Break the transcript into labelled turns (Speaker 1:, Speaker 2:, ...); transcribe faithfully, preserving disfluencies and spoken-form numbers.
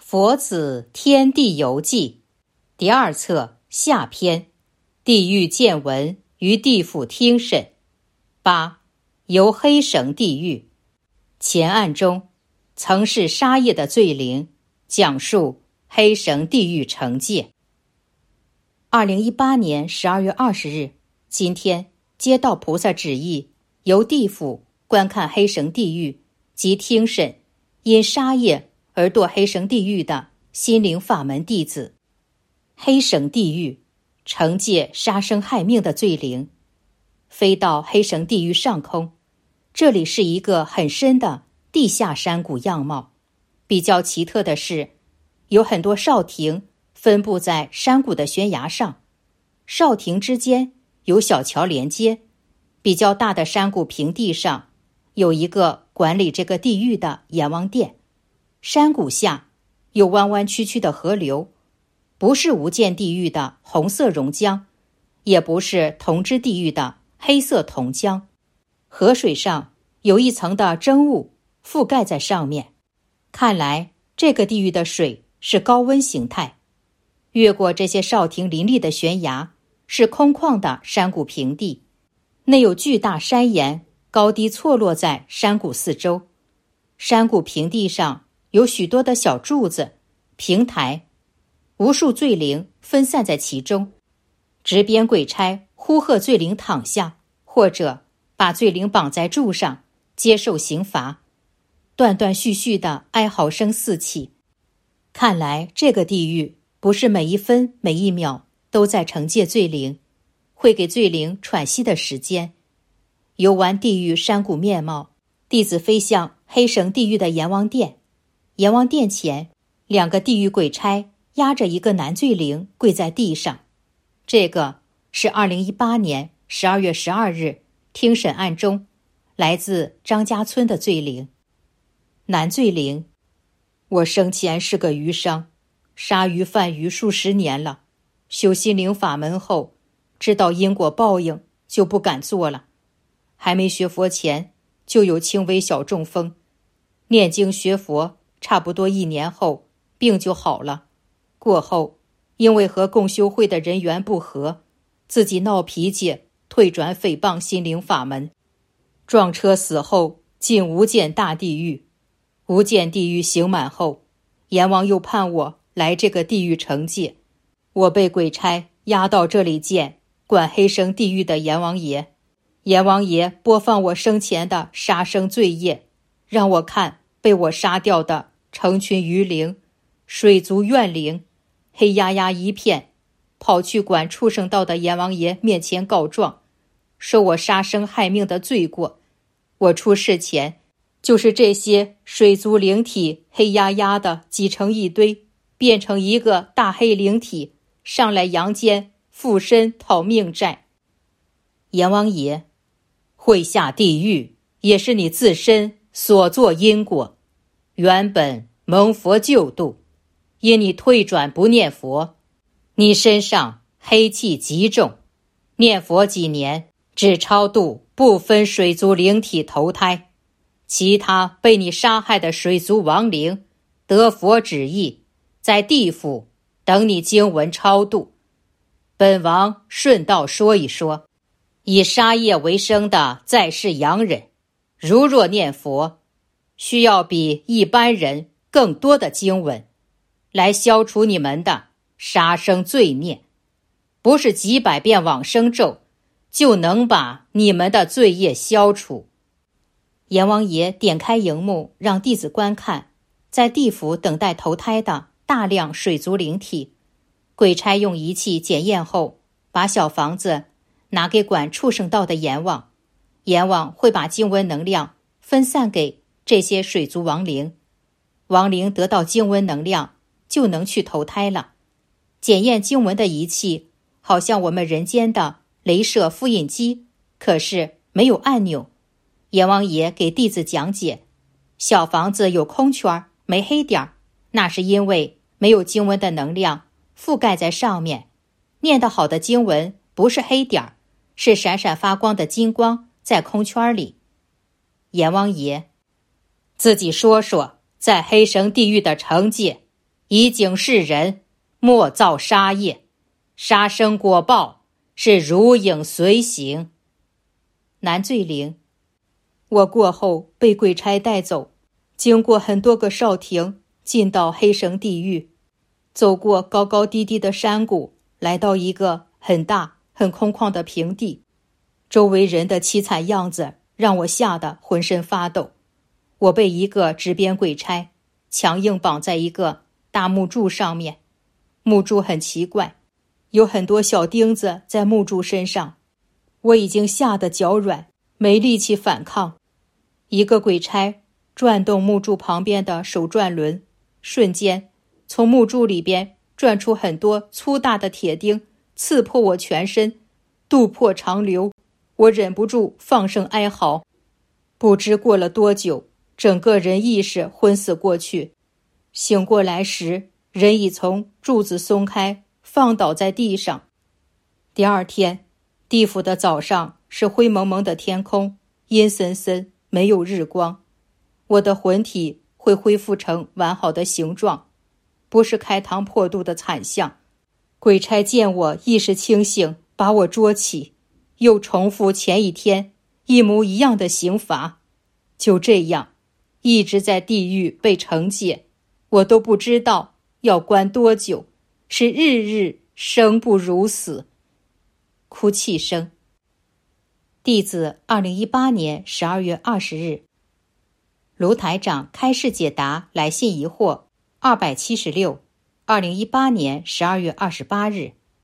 Speaker 1: 佛子天地游记第二册下篇，地狱见闻于地府听审。八、游黑绳地狱。前案中曾是杀业的罪灵，讲述黑绳地狱惩戒。二零一八年十二月二十日，今天接到菩萨旨意，由地府观看黑绳地狱及听审因杀业而堕黑绳地狱的心灵法门弟子。黑绳地狱惩戒杀生害命的罪灵，飞到黑绳地狱上空。这里是一个很深的地下山谷样貌。比较奇特的是，有很多哨亭分布在山谷的悬崖上，哨亭之间有小桥连接。比较大的山谷平地上有一个管理这个地狱的阎王殿。山谷下有弯弯曲曲的河流，不是无间地狱的红色溶浆，也不是同知地狱的黑色铜浆。河水上有一层的蒸雾覆盖在上面，看来这个地狱的水是高温形态。越过这些哨亭林立的悬崖，是空旷的山谷平地，内有巨大山岩高低错落在山谷四周。山谷平地上有许多的小柱子、平台，无数罪灵分散在其中。执鞭鬼差呼喝罪灵躺下，或者把罪灵绑在柱上接受刑罚。断断续续的哀嚎声四起。看来这个地狱不是每一分每一秒都在惩戒罪灵，会给罪灵喘息的时间。游完地狱山谷面貌，弟子飞向黑绳地狱的阎王殿。阎王殿前，两个地狱鬼差压着一个男罪灵跪在地上。这个是二零一八年十二月十二日听审案中来自张家村的罪灵。男罪灵：我生前是个鱼商，杀鱼贩鱼数十年了。修心灵法门后，知道因果报应，就不敢做了。还没学佛前，就有轻微小中风。念经学佛差不多一年后，病就好了。过后，因为和共修会的人缘不和，自己闹脾气，退转诽谤心灵法门。撞车死后，进无间大地狱。无间地狱刑满后，阎王又判我来这个地狱惩戒。我被鬼差押到这里见管黑绳地狱的阎王爷。阎王爷播放我生前的杀生罪业，让我看被我杀掉的成群鱼灵、水族怨灵，黑压压一片，跑去管畜生道的阎王爷面前告状，说我杀生害命的罪过。我出世前，就是这些水族灵体黑压压的挤成一堆，变成一个大黑灵体，上来阳间附身讨命债。阎王爷：会下地狱也是你自身所作因果，原本蒙佛救度，因你退转不念佛，你身上黑气极重，念佛几年只超度部分水族灵体投胎，其他被你杀害的水族亡灵得佛旨意，在地府等你经文超度。本王顺道说一说，以杀业为生的在世洋人，如若念佛，需要比一般人更多的经文，来消除你们的杀生罪孽。不是几百遍往生咒就能把你们的罪业消除。阎王爷点开荧幕，让弟子观看在地府等待投胎的大量水族灵体。鬼差用仪器检验后，把小房子拿给管畜生道的阎王，阎王会把经文能量分散给这些水族亡灵，亡灵得到经文能量就能去投胎了。检验经文的仪器好像我们人间的雷射复印机，可是没有按钮。阎王爷给弟子讲解，小房子有空圈没黑点，那是因为没有经文的能量覆盖在上面。念得好的经文不是黑点，是闪闪发光的金光在空圈里。阎王爷：自己说说在黑绳地狱的惩戒， 以警示人，莫造杀业，杀生果报是如影随形。男罪灵，我过后被鬼差带走，经过很多个哨亭，进到黑绳地狱，走过高高低低的山谷，来到一个很大很空旷的平地，周围人的凄惨样子让我吓得浑身发抖。我被一个执鞭鬼差强硬绑在一个大木柱上面，木柱很奇怪，有很多小钉子在木柱身上。我已经吓得脚软，没力气反抗。一个鬼差转动木柱旁边的手转轮，瞬间从木柱里边转出很多粗大的铁钉，刺破我全身，肚破肠流。我忍不住放声哀嚎。不知过了多久，整个人意识昏死过去。醒过来时，人已从柱子松开，放倒在地上。第二天，地府的早上是灰蒙蒙的天空，阴森森，没有日光。我的魂体会恢复成完好的形状，不是开膛破肚的惨象。鬼差见我意识清醒，把我捉起，又重复前一天一模一样的刑罚。就这样，一直在地狱被惩戒，我都不知道要关多久，是日日生不如死。哭泣声。弟子二零一八年十二月二十日。卢台长开示解答来信疑惑二百七十六，二零一八年十二月二十八日。